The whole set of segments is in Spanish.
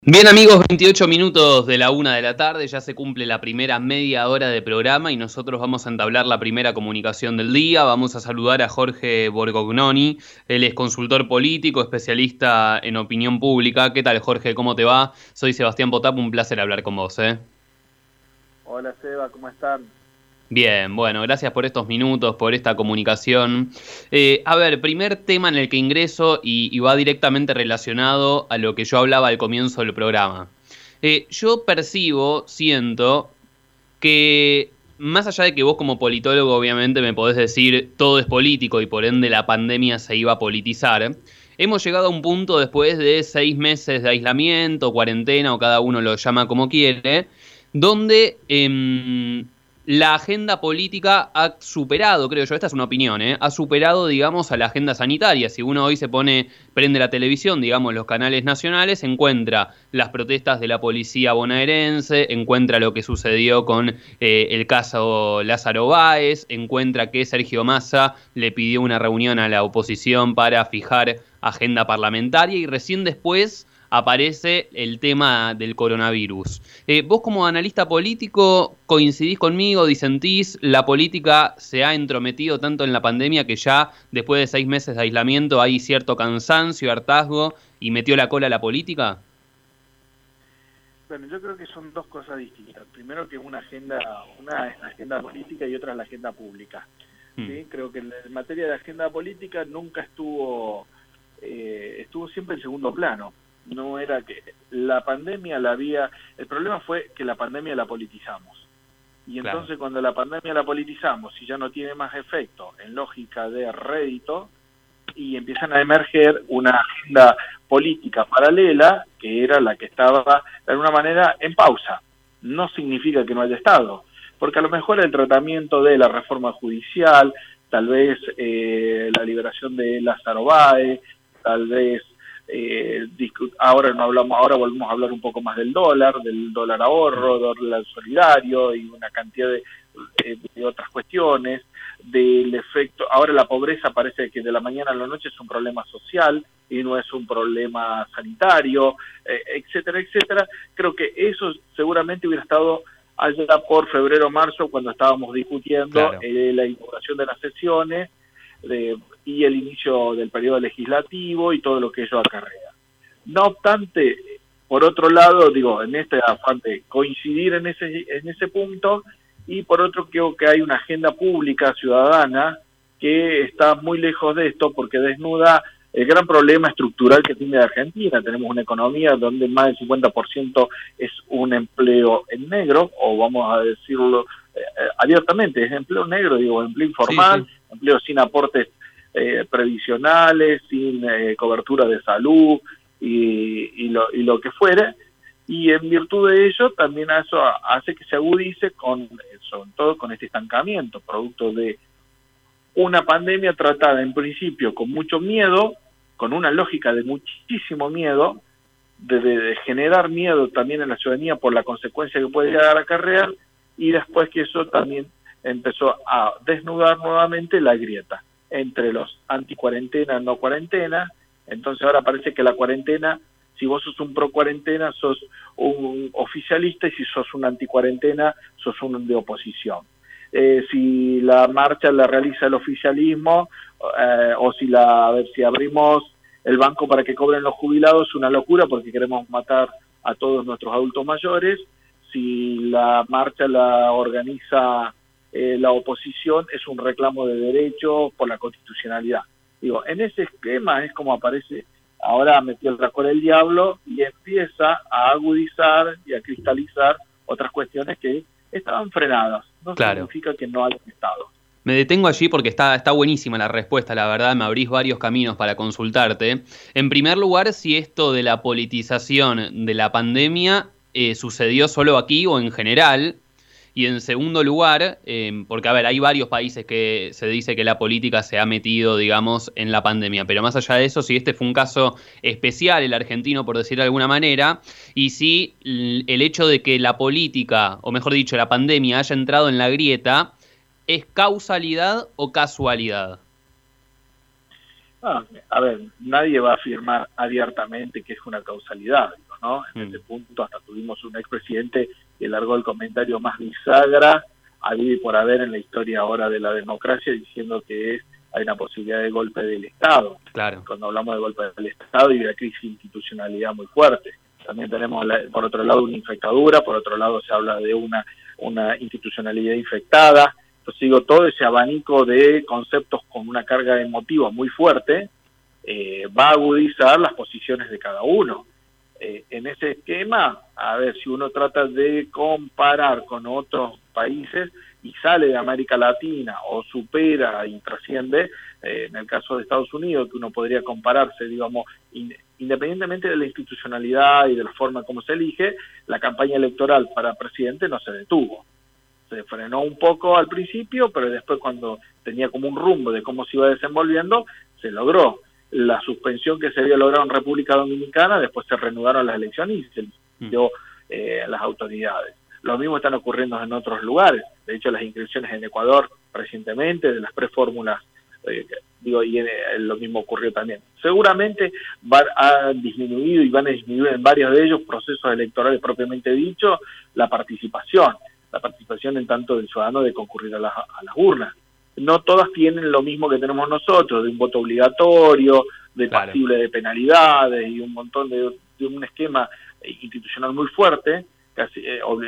Bien amigos, 28 minutos de la 1 de la tarde, ya se cumple la primera media hora de programa y nosotros vamos a entablar la primera comunicación del día. Vamos a saludar a Jorge Borgognoni, él es consultor político, especialista en opinión pública. ¿Qué tal, Jorge? ¿Cómo te va? Soy Sebastián Potap, un placer hablar con vos. Hola Seba, ¿cómo están? Bien, bueno, gracias por estos minutos, por esta comunicación. A ver, primer tema en el que ingreso y va directamente relacionado a lo que yo hablaba al comienzo del programa. Yo percibo, siento, que más allá de que vos como politólogo obviamente me podés decir todo es político y por ende la pandemia se iba a politizar, hemos llegado a un punto después de 6 meses de aislamiento, cuarentena o cada uno lo llama como quiere, donde la agenda política ha superado, creo yo, esta es una opinión, ha superado, digamos, a la agenda sanitaria. Si uno hoy prende la televisión, digamos, los canales nacionales, encuentra las protestas de la policía bonaerense, encuentra lo que sucedió con el caso Lázaro Báez, encuentra que Sergio Massa le pidió una reunión a la oposición para fijar agenda parlamentaria y recién después aparece el tema del coronavirus. Vos como analista político, ¿coincidís conmigo, disentís? ¿La política se ha entrometido tanto en la pandemia que ya después de 6 meses de aislamiento hay cierto cansancio, hartazgo y metió la cola a la política? Bueno, yo creo que son dos cosas distintas. Primero que una es la agenda política y otra es la agenda pública. ¿Sí? Creo que en materia de agenda política nunca estuvo siempre en segundo plano. No era que la pandemia el problema fue que la pandemia la politizamos. Y entonces claro, cuando la pandemia la politizamos y ya no tiene más efecto en lógica de rédito, y empiezan a emerger una agenda política paralela que era la que estaba de alguna manera en pausa. No significa que no haya estado, porque a lo mejor el tratamiento de la reforma judicial, tal vez la liberación de Lázaro Báez, tal vez ahora volvemos a hablar un poco más del dólar ahorro, dólar solidario y una cantidad de otras cuestiones, del efecto. Ahora la pobreza parece que de la mañana a la noche es un problema social y no es un problema sanitario, etcétera, etcétera. Creo que eso seguramente hubiera estado allá por febrero o marzo cuando estábamos discutiendo claro, la inauguración de las sesiones y el inicio del periodo legislativo y todo lo que ello acarrea. No obstante, por otro lado, digo, en este afán de coincidir en ese punto, y por otro creo que hay una agenda pública ciudadana que está muy lejos de esto porque desnuda el gran problema estructural que tiene Argentina. Tenemos una economía donde más del 50% es un empleo en negro, o vamos a decirlo abiertamente, es empleo negro, digo, empleo informal, sí. Empleo sin aportes previsionales, sin cobertura de salud y lo que fuere. Y en virtud de ello también eso hace que se agudice sobre todo con este estancamiento, producto de una pandemia tratada en principio con mucho miedo, con una lógica de muchísimo miedo, de generar miedo también en la ciudadanía por la consecuencia que puede llegar a acarrear, y después que eso también empezó a desnudar nuevamente la grieta entre los anti-cuarentena, no cuarentena. Entonces ahora parece que la cuarentena, si vos sos un pro-cuarentena, sos un oficialista, y si sos un anti-cuarentena, sos un de oposición. Si la marcha la realiza el oficialismo, o si abrimos el banco para que cobren los jubilados, es una locura porque queremos matar a todos nuestros adultos mayores. Si la marcha la organiza la oposición, es un reclamo de derechos por la constitucionalidad. Digo, en ese esquema es como aparece ahora metió el rascón el diablo y empieza a agudizar y a cristalizar otras cuestiones que estaban frenadas. No claro, significa que no hayan estado. Me detengo allí porque está buenísima la respuesta, la verdad, me abrís varios caminos para consultarte. En primer lugar, si esto de la politización de la pandemia sucedió solo aquí o en general. Y en segundo lugar, porque a ver, hay varios países que se dice que la política se ha metido, digamos, en la pandemia, pero más allá de eso, si este fue un caso especial, el argentino, por decirlo de alguna manera, y si el hecho de que la política, o mejor dicho, la pandemia haya entrado en la grieta, ¿es causalidad o casualidad? A ver, nadie va a afirmar abiertamente que es una causalidad. ¿no? En ese punto hasta tuvimos un expresidente que largó el comentario más bisagra habido y por haber en la historia ahora de la democracia, diciendo que hay una posibilidad de golpe del Estado. Claro. Cuando hablamos de golpe del Estado y de una crisis de institucionalidad muy fuerte. También tenemos, por otro lado, una infectadura, por otro lado se habla de una institucionalidad infectada. Entonces digo, todo ese abanico de conceptos con una carga emotiva muy fuerte va a agudizar las posiciones de cada uno. En ese esquema, a ver, si uno trata de comparar con otros países y sale de América Latina o supera y trasciende, en el caso de Estados Unidos, que uno podría compararse, digamos, independientemente de la institucionalidad y de la forma como se elige, la campaña electoral para presidente no se detuvo. Se frenó un poco al principio, pero después cuando tenía como un rumbo de cómo se iba desenvolviendo, se logró. La suspensión que se había logrado en República Dominicana, después se reanudaron las elecciones y se eligió las autoridades. Lo mismo están ocurriendo en otros lugares. De hecho, las inscripciones en Ecuador recientemente, de las prefórmulas, lo mismo ocurrió también. Seguramente han disminuido y van a disminuir en varios de ellos procesos electorales propiamente dicho, la participación en tanto del ciudadano de concurrir a las urnas. No todas tienen lo mismo que tenemos nosotros, de un voto obligatorio, de pasible de penalidades y un montón de un esquema institucional muy fuerte. Casi,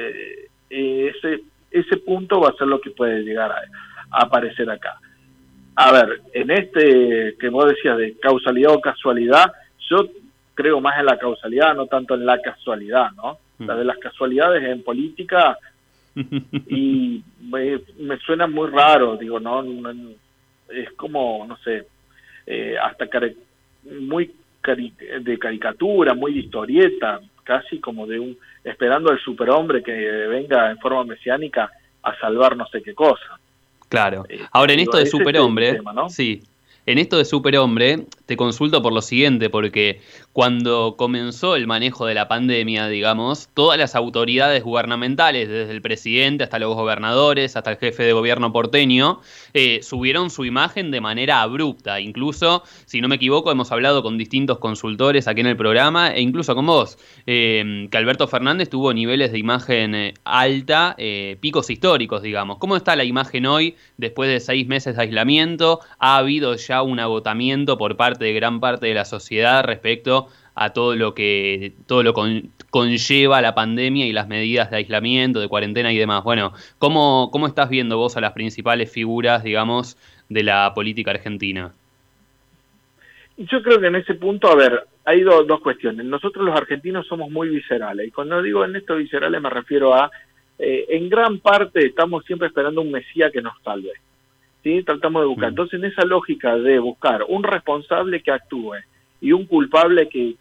ese punto va a ser lo que puede llegar a aparecer acá. A ver, en este que vos decías de causalidad o casualidad, yo creo más en la causalidad, no tanto en la casualidad, ¿no? La de las casualidades en política y me suena muy raro, digo, no es como, no sé, hasta muy de caricatura, muy de historieta, casi como esperando al superhombre que venga en forma mesiánica a salvar no sé qué cosa. Claro. Ahora, en esto de superhombre, ¿no? Sí, en esto de superhombre, te consulto por lo siguiente, porque cuando comenzó el manejo de la pandemia, digamos, todas las autoridades gubernamentales, desde el presidente hasta los gobernadores, hasta el jefe de gobierno porteño, subieron su imagen de manera abrupta. Incluso, si no me equivoco, hemos hablado con distintos consultores aquí en el programa, e incluso con vos, que Alberto Fernández tuvo niveles de imagen alta, picos históricos, digamos. ¿Cómo está la imagen hoy, después de 6 meses de aislamiento? ¿Ha habido ya un agotamiento por parte de gran parte de la sociedad respecto a todo lo que conlleva la pandemia y las medidas de aislamiento, de cuarentena y demás? Bueno, ¿cómo estás viendo vos a las principales figuras, digamos, de la política argentina? Yo creo que en ese punto, a ver, hay dos cuestiones. Nosotros los argentinos somos muy viscerales, y cuando digo en esto viscerales me refiero a, en gran parte estamos siempre esperando un mesías que nos salve. ¿Sí? Tratamos de buscar. Entonces, en esa lógica de buscar un responsable que actúe y un culpable que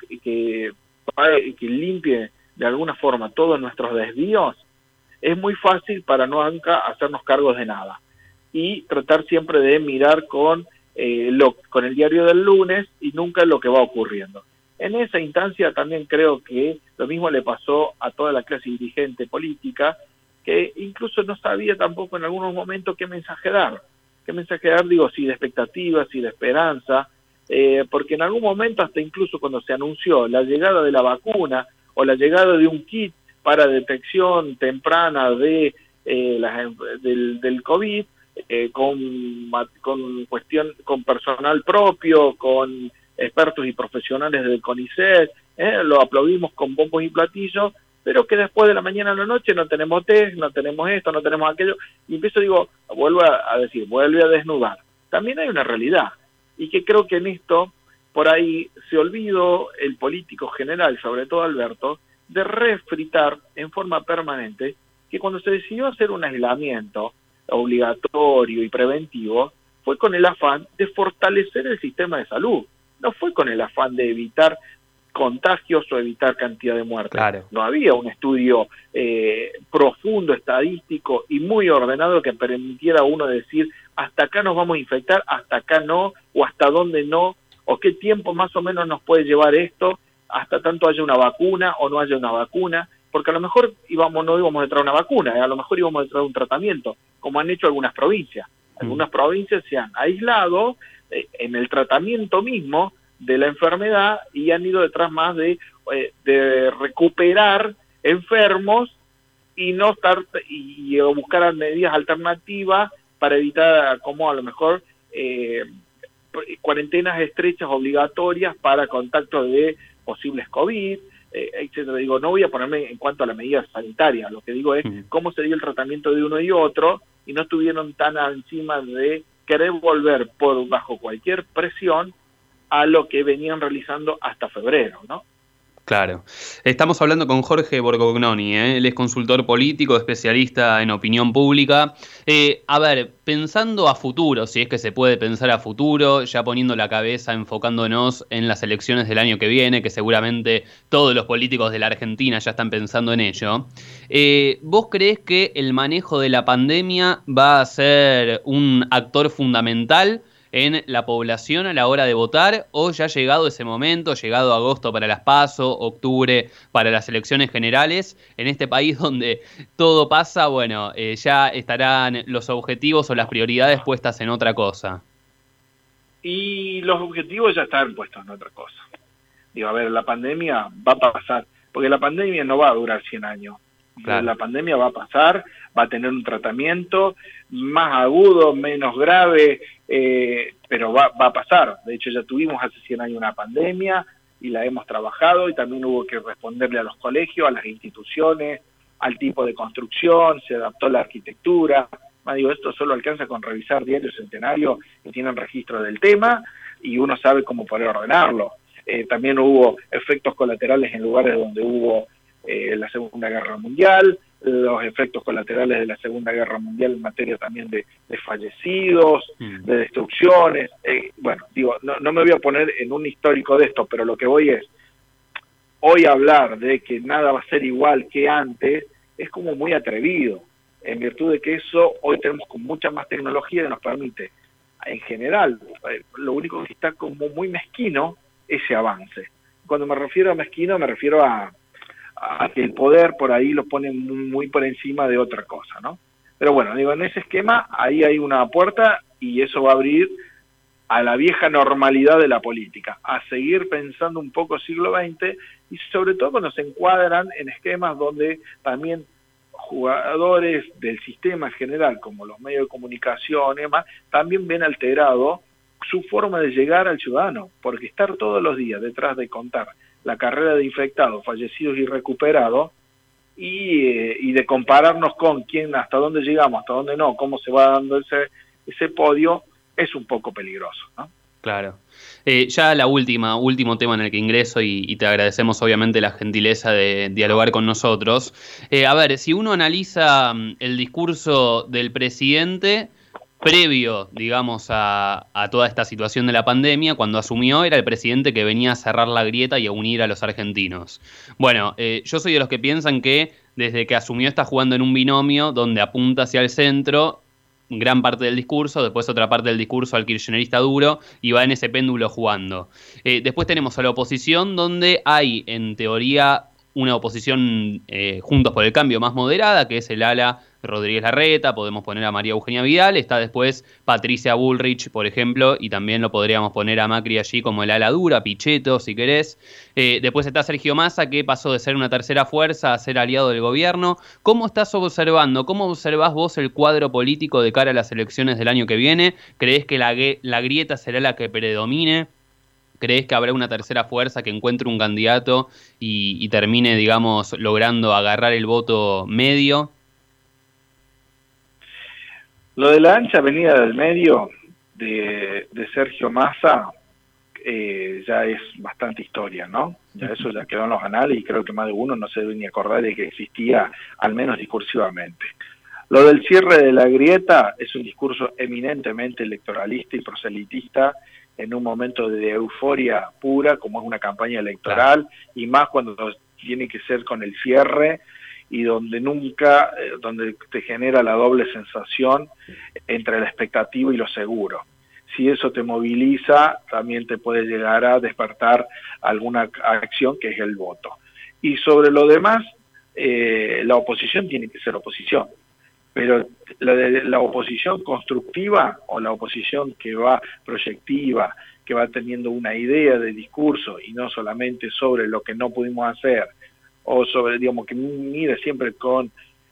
limpie de alguna forma todos nuestros desvíos, es muy fácil para nunca hacernos cargos de nada y tratar siempre de mirar con el diario del lunes y nunca lo que va ocurriendo. En esa instancia también creo que lo mismo le pasó a toda la clase dirigente política, que incluso no sabía tampoco en algunos momentos qué mensaje dar. Digo, si de expectativas, si de esperanza, porque en algún momento, hasta incluso cuando se anunció la llegada de la vacuna o la llegada de un kit para detección temprana del COVID, con personal propio, con expertos y profesionales del CONICET, lo aplaudimos con bombos y platillos, pero que después de la mañana a la noche no tenemos test, no tenemos esto, no tenemos aquello, y vuelve a desnudar. También hay una realidad, y que creo que en esto, por ahí, se olvidó el político general, sobre todo Alberto, de refritar en forma permanente que cuando se decidió hacer un aislamiento obligatorio y preventivo, fue con el afán de fortalecer el sistema de salud, no fue con el afán de evitar contagios o evitar cantidad de muertes. Claro. No había un estudio profundo, estadístico y muy ordenado que permitiera a uno decir hasta acá nos vamos a infectar, hasta acá no, o hasta dónde no, o qué tiempo más o menos nos puede llevar esto, hasta tanto haya una vacuna o no haya una vacuna, porque a lo mejor no íbamos a traer una vacuna, a lo mejor íbamos a traer un tratamiento, como han hecho algunas provincias. Algunas provincias se han aislado en el tratamiento mismo de la enfermedad y han ido detrás más de de recuperar enfermos y no estar y buscar medidas alternativas para evitar, como a lo mejor cuarentenas estrechas obligatorias para contacto de posibles COVID, etcétera. Digo, no voy a ponerme en cuanto a las medidas sanitarias, lo que digo es cómo se dio el tratamiento de uno y otro, y no estuvieron tan encima de querer volver bajo cualquier presión a lo que venían realizando hasta febrero, ¿no? Claro. Estamos hablando con Jorge Borgognoni, él es consultor político, especialista en opinión pública. A ver, pensando a futuro, si es que se puede pensar a futuro, ya poniendo la cabeza, enfocándonos en las elecciones del año que viene, que seguramente todos los políticos de la Argentina ya están pensando en ello. ¿Vos creés que el manejo de la pandemia va a ser un actor fundamental en la población a la hora de votar, o ya llegado ese momento, llegado agosto para las PASO, octubre para las elecciones generales, en este país donde todo pasa, bueno, ya estarán los objetivos o las prioridades puestas en otra cosa? Y los objetivos ya están puestos en otra cosa. Digo, a ver, la pandemia va a pasar, porque la pandemia no va a durar 100 años. Claro. La pandemia va a pasar, va a tener un tratamiento más agudo, menos grave, pero va a pasar. De hecho, ya tuvimos hace 100 años una pandemia y la hemos trabajado, y también hubo que responderle a los colegios, a las instituciones, al tipo de construcción, se adaptó la arquitectura. Digo, esto solo alcanza con revisar diarios centenarios que tienen registro del tema, y uno sabe cómo poder ordenarlo. También hubo efectos colaterales en lugares donde hubo la Segunda Guerra Mundial, los efectos colaterales de la Segunda Guerra Mundial en materia también de fallecidos, de destrucciones. Bueno, digo, no me voy a poner en un histórico de esto, pero lo que voy es, hoy hablar de que nada va a ser igual que antes es como muy atrevido, en virtud de que eso hoy tenemos con mucha más tecnología que nos permite, en general, lo único que está como muy mezquino, ese avance. Cuando me refiero a mezquino, me refiero a que el poder por ahí lo pone muy por encima de otra cosa, ¿no? Pero bueno, digo, en ese esquema ahí hay una puerta, y eso va a abrir a la vieja normalidad de la política, a seguir pensando un poco siglo XX, y sobre todo cuando se encuadran en esquemas donde también jugadores del sistema en general, como los medios de comunicación y demás, también ven alterado su forma de llegar al ciudadano, porque estar todos los días detrás de contar la carrera de infectados, fallecidos y recuperados, y de compararnos con quién, hasta dónde llegamos, hasta dónde no, cómo se va dando ese podio, es un poco peligroso, ¿no? Claro. Ya último tema en el que ingreso, y te agradecemos obviamente la gentileza de dialogar con nosotros. A ver, si uno analiza el discurso del presidente previo, digamos, a toda esta situación de la pandemia, cuando asumió, era el presidente que venía a cerrar la grieta y a unir a los argentinos. Bueno, yo soy de los que piensan que desde que asumió está jugando en un binomio donde apunta hacia el centro gran parte del discurso, después otra parte del discurso al kirchnerista duro, y va en ese péndulo jugando. Después tenemos a la oposición, donde hay, en teoría, una oposición Juntos por el Cambio más moderada, que es el ala Rodríguez Larreta, podemos poner a María Eugenia Vidal, está después Patricia Bullrich, por ejemplo, y también lo podríamos poner a Macri allí como el ala dura, Pichetto, si querés. Después está Sergio Massa, que pasó de ser una tercera fuerza a ser aliado del gobierno. ¿Cómo estás observando? ¿Cómo observás vos el cuadro político de cara a las elecciones del año que viene? ¿Creés que la grieta será la que predomine? ¿Creés que habrá una tercera fuerza que encuentre un candidato y termine, digamos, logrando agarrar el voto medio? Lo de la ancha avenida del medio de Sergio Massa ya es bastante historia, ¿no? Ya eso ya quedó en los anales, y creo que más de uno no se debe ni acordar de que existía, al menos discursivamente. Lo del cierre de la grieta es un discurso eminentemente electoralista y proselitista, en un momento de euforia pura, como es una campaña electoral, y más cuando tiene que ser con el cierre, y donde donde te genera la doble sensación entre la expectativa y lo seguro. Si eso te moviliza, también te puede llegar a despertar alguna acción, que es el voto. Y sobre lo demás, la oposición tiene que ser oposición, pero la oposición constructiva, o la oposición que va proyectiva, que va teniendo una idea de discurso y no solamente sobre lo que no pudimos hacer, o sobre, digamos, que mire siempre con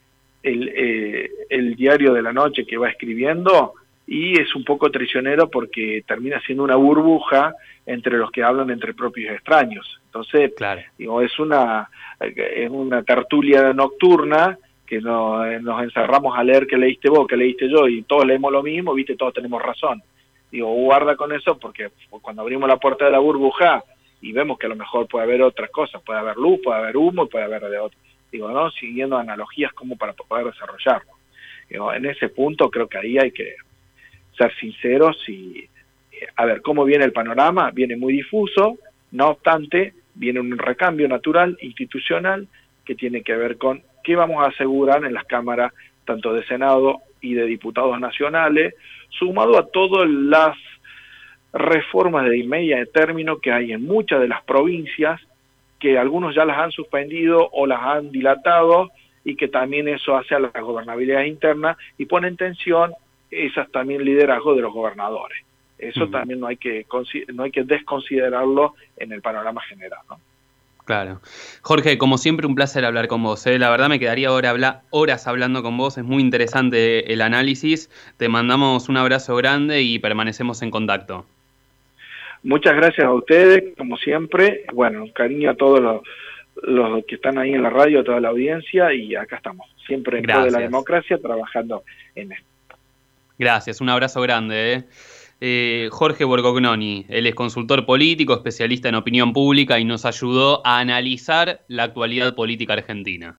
el diario de la noche que va escribiendo, y es un poco traicionero porque termina siendo una burbuja entre los que hablan entre propios extraños. Entonces, claro, digo, es una tertulia nocturna que nos encerramos a leer qué leíste vos, qué leíste yo, y todos leemos lo mismo, viste, todos tenemos razón. Digo, guarda con eso, porque cuando abrimos la puerta de la burbuja y vemos que a lo mejor puede haber otras cosas, puede haber luz, puede haber humo, puede haber de otro. Digo, ¿no? Siguiendo analogías como para poder desarrollarlo. Digo, en ese punto creo que ahí hay que ser sinceros y, a ver, ¿cómo viene el panorama? Viene muy difuso, no obstante, viene un recambio natural, institucional, que tiene que ver con qué vamos a asegurar en las cámaras, tanto de Senado y de diputados nacionales, sumado a todas las reformas de media término que hay en muchas de las provincias, que algunos ya las han suspendido o las han dilatado, y que también eso hace a la gobernabilidad interna y pone en tensión esas también liderazgo de los gobernadores. Eso también no hay que desconsiderarlo en el panorama general, ¿no? Claro. Jorge, como siempre, un placer hablar con vos, ¿eh? La verdad me quedaría horas hablando con vos, es muy interesante el análisis. Te mandamos un abrazo grande y permanecemos en contacto. Muchas gracias a ustedes, como siempre. Bueno, cariño a todos los que están ahí en la radio, a toda la audiencia, y acá estamos, siempre en pro de la democracia, trabajando en esto. Gracias, un abrazo grande, Jorge Borgognoni, él es consultor político, especialista en opinión pública y nos ayudó a analizar la actualidad política argentina.